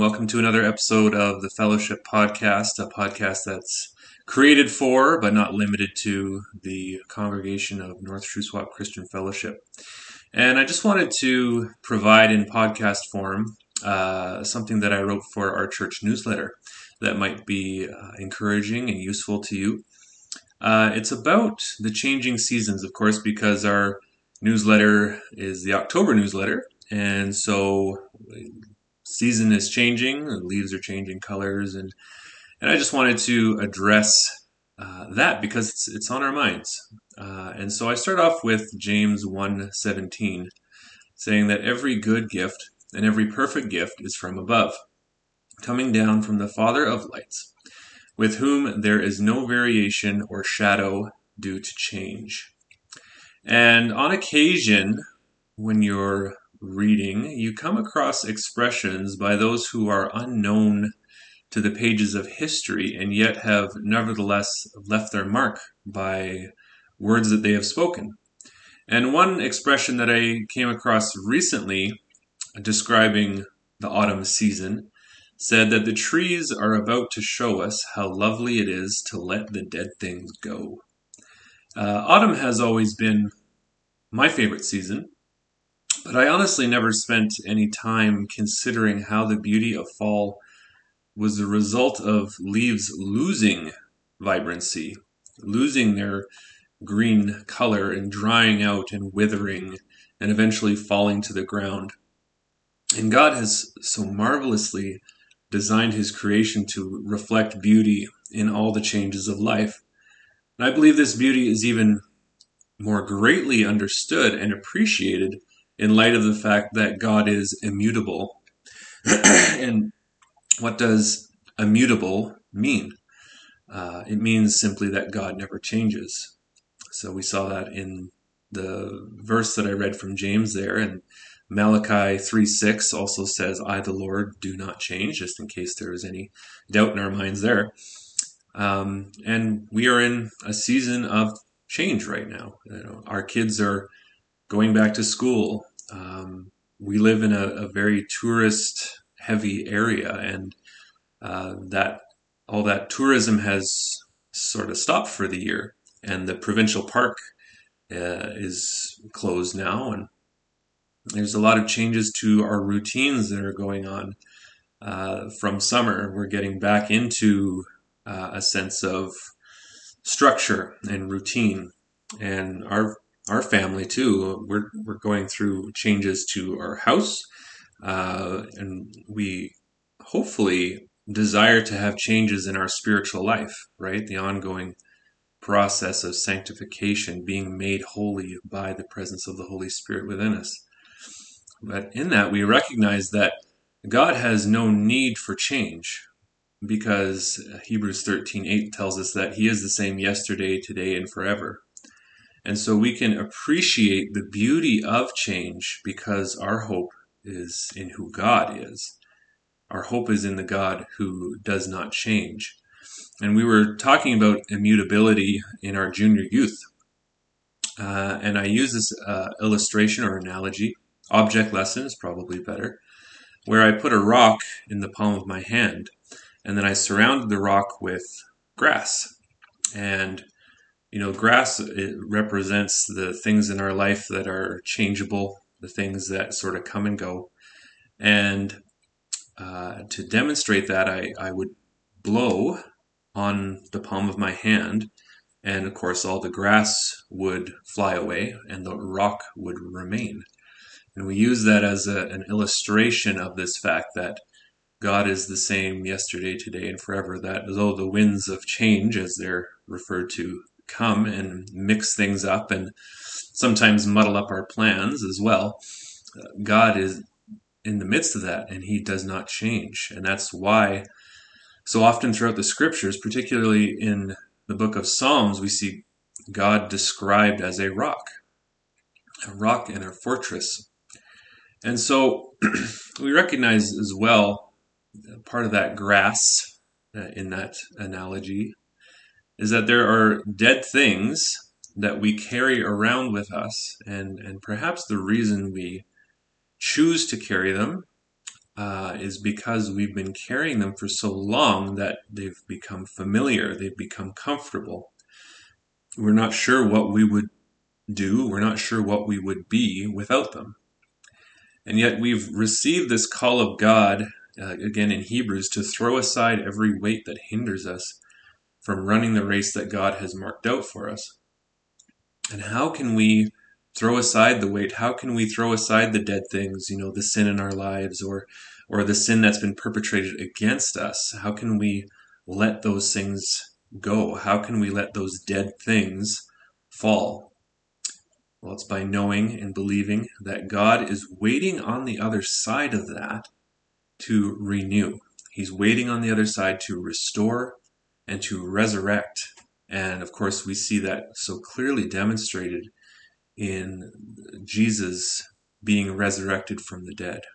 welcome to another episode of the Fellowship Podcast, a podcast that's created for, but not limited to, the congregation of North Shuswap Christian Fellowship. And I just wanted to provide in podcast form something that I wrote for our church newsletter that might be encouraging and useful to you. It's about the changing seasons, of course, because our newsletter is the October newsletter, and so season is changing, the leaves are changing colors, and I just wanted to address that because it's on our minds. And so I start off with James 1:17, saying that every good gift and every perfect gift is from above, coming down from the Father of lights, with whom there is no variation or shadow due to change. And on occasion, when you're reading, you come across expressions by those who are unknown to the pages of history and yet have nevertheless left their mark by words that they have spoken. And one expression that I came across recently describing the autumn season said that the trees are about to show us how lovely it is to let the dead things go. Autumn has always been my favorite season, but I honestly never spent any time considering how the beauty of fall was the result of leaves losing vibrancy, losing their green color and drying out and withering and eventually falling to the ground. And God has so marvelously designed his creation to reflect beauty in all the changes of life. And I believe this beauty is even more greatly understood and appreciated in light of the fact that God is immutable. And what does immutable mean? It means simply that God never changes. So we saw that in the verse that I read from James there, and Malachi 3:6 also says, I, the Lord, do not change, just in case there is any doubt in our minds there. And we are in a season of change right now. Our kids are going back to school. We live in a very tourist-heavy area, and that all that tourism has sort of stopped for the year, and the provincial park is closed now, and there's a lot of changes to our routines that are going on. From summer, we're getting back into a sense of structure and routine, and our family too. We're going through changes to our house, and we hopefully desire to have changes in our spiritual life, right? The ongoing process of sanctification, being made holy by the presence of the Holy Spirit within us. But in that, we recognize that God has no need for change, because Hebrews 13:8 tells us that he is the same yesterday, today, and forever. And so we can appreciate the beauty of change because our hope is in who God is. Our hope is in the God who does not change. And we were talking about immutability in our junior youth. And I use this illustration or analogy, object lesson is probably better, where I put a rock in the palm of my hand, and then I surrounded the rock with grass. And grass, it represents the things in our life that are changeable, the things that sort of come and go. And to demonstrate that, I would blow on the palm of my hand, and of course all the grass would fly away and the rock would remain. And we use that as an illustration of this fact that God is the same yesterday, today, and forever, that though the winds of change, as they're referred to, come and mix things up and sometimes muddle up our plans as well, God is in the midst of that, and he does not change. And that's why so often throughout the scriptures, particularly in the book of Psalms, we see God described as a rock and a fortress. And so we recognize as well, part of that grass in that analogy is that there are dead things that we carry around with us, and perhaps the reason we choose to carry them is because we've been carrying them for so long that they've become familiar, they've become comfortable. We're not sure what we would do, we're not sure what we would be without them. And yet we've received this call of God, again in Hebrews, to throw aside every weight that hinders us from running the race that God has marked out for us. And how can we throw aside the weight? How can we throw aside the dead things, the sin in our lives or the sin that's been perpetrated against us? How can we let those things go? How can we let those dead things fall? Well, it's by knowing and believing that God is waiting on the other side of that to renew. He's waiting on the other side to restore and to resurrect. And of course, we see that so clearly demonstrated in Jesus being resurrected from the dead.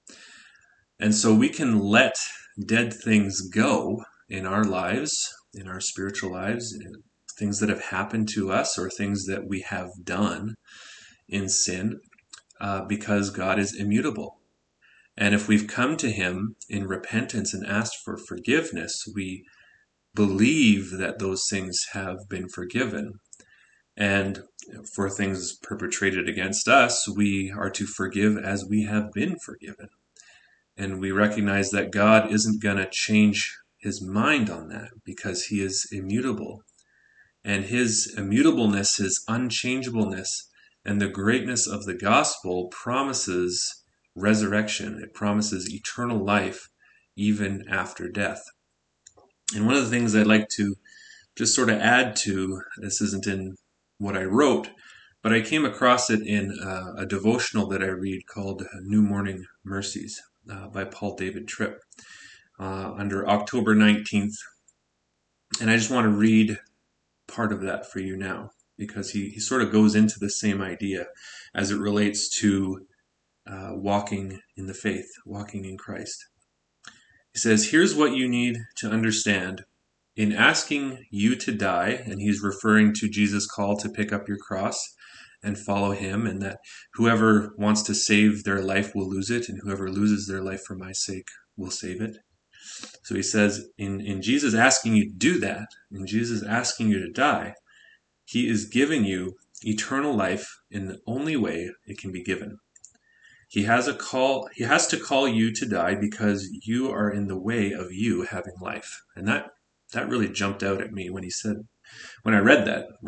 And so we can let dead things go in our lives, in our spiritual lives, things that have happened to us or things that we have done in sin, because God is immutable. And if we've come to him in repentance and asked for forgiveness, we believe that those things have been forgiven. And for things perpetrated against us, we are to forgive as we have been forgiven. And we recognize that God isn't going to change his mind on that because he is immutable. And his immutableness, his unchangeableness, and the greatness of the gospel promises resurrection. It promises eternal life even after death. And one of the things I'd like to just sort of add to, this isn't in what I wrote, but I came across it in a devotional that I read called New Morning Mercies by Paul David Tripp under October 19th. And I just want to read part of that for you now, because he sort of goes into the same idea as it relates to walking in the faith, walking in Christ. He says, here's what you need to understand. In asking you to die, and he's referring to Jesus' call to pick up your cross and follow him, and that whoever wants to save their life will lose it, and whoever loses their life for my sake will save it. So he says, in Jesus asking you to do that, in Jesus asking you to die, he is giving you eternal life in the only way it can be given. He has to call you to die because you are in the way of you having life. And that really jumped out at me when I read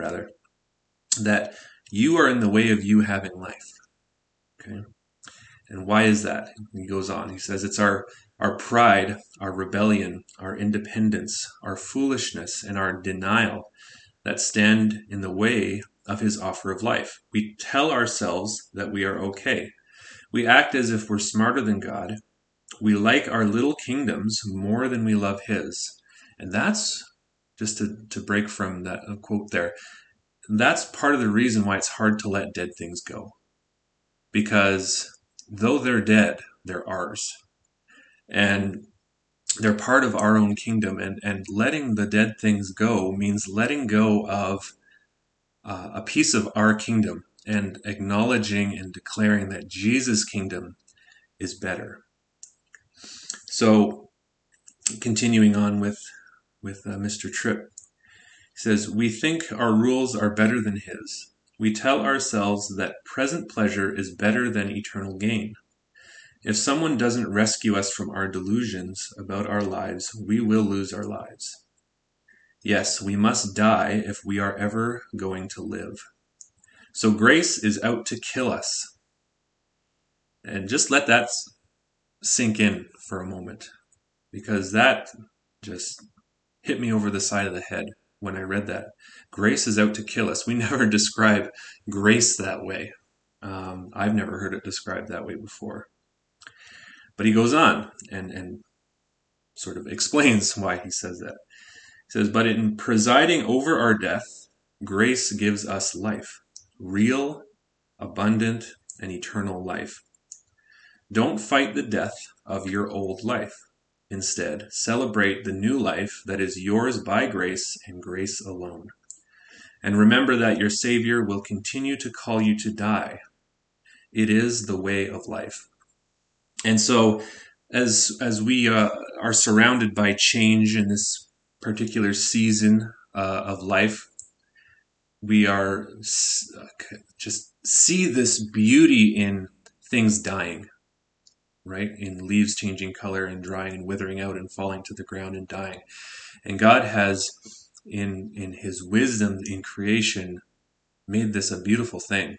that you are in the way of you having life. Okay? And why is that? He goes on. He says it's our pride, our rebellion, our independence, our foolishness, and our denial that stand in the way of his offer of life. We tell ourselves that we are okay. We act as if we're smarter than God. We like our little kingdoms more than we love his. And that's, just to break from that quote there, that's part of the reason why it's hard to let dead things go. Because though they're dead, they're ours. And they're part of our own kingdom. And letting the dead things go means letting go of a piece of our kingdom and acknowledging and declaring that Jesus' kingdom is better. So, continuing on with Mr. Tripp, he says, we think our rules are better than his. We tell ourselves that present pleasure is better than eternal gain. If someone doesn't rescue us from our delusions about our lives, we will lose our lives. Yes, we must die if we are ever going to live. So grace is out to kill us. And just let that sink in for a moment, because that just hit me over the side of the head when I read that. Grace is out to kill us. We never describe grace that way. I've never heard it described that way before. But he goes on and sort of explains why he says that. He says, but in presiding over our death, grace gives us life. Real, abundant, and eternal life. Don't fight the death of your old life. Instead, celebrate the new life that is yours by grace and grace alone. And remember that your Savior will continue to call you to die. It is the way of life. And so as we are surrounded by change in this particular season of life, we are just see this beauty in things dying, right? In leaves changing color and drying and withering out and falling to the ground and dying. And God has, in His wisdom in creation, made this a beautiful thing.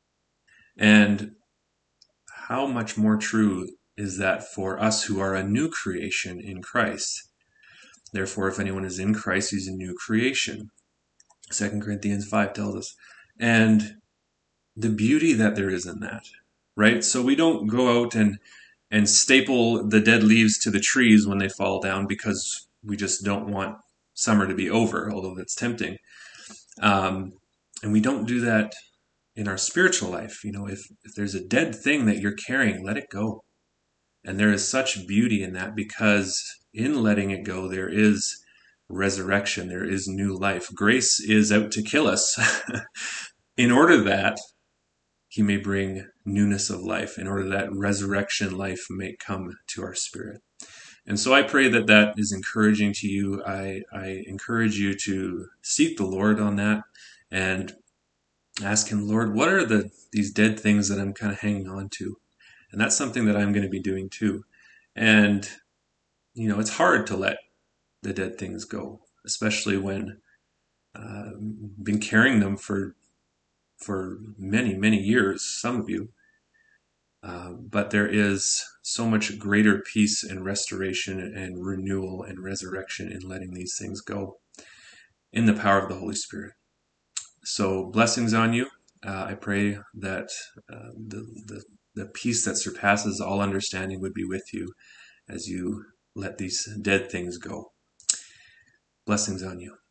And how much more true is that for us who are a new creation in Christ? Therefore, if anyone is in Christ, he's a new creation. 2 Corinthians 5 tells us. And the beauty that there is in that, right? So we don't go out and staple the dead leaves to the trees when they fall down because we just don't want summer to be over, although that's tempting. And we don't do that in our spiritual life. If there's a dead thing that you're carrying, let it go. And there is such beauty in that, because in letting it go, there is resurrection, there is new life. Grace is out to kill us in order that He may bring newness of life, in order that resurrection life may come to our spirit. And so I pray that that is encouraging to you. I encourage you to seek the Lord on that and ask Him, Lord, what are these dead things that I'm kind of hanging on to? And that's something that I'm going to be doing too. And, it's hard to let the dead things go, especially when you've been carrying them for many, many years, some of you. But there is so much greater peace and restoration and renewal and resurrection in letting these things go in the power of the Holy Spirit. So blessings on you. I pray that the peace that surpasses all understanding would be with you as you let these dead things go. Blessings on you.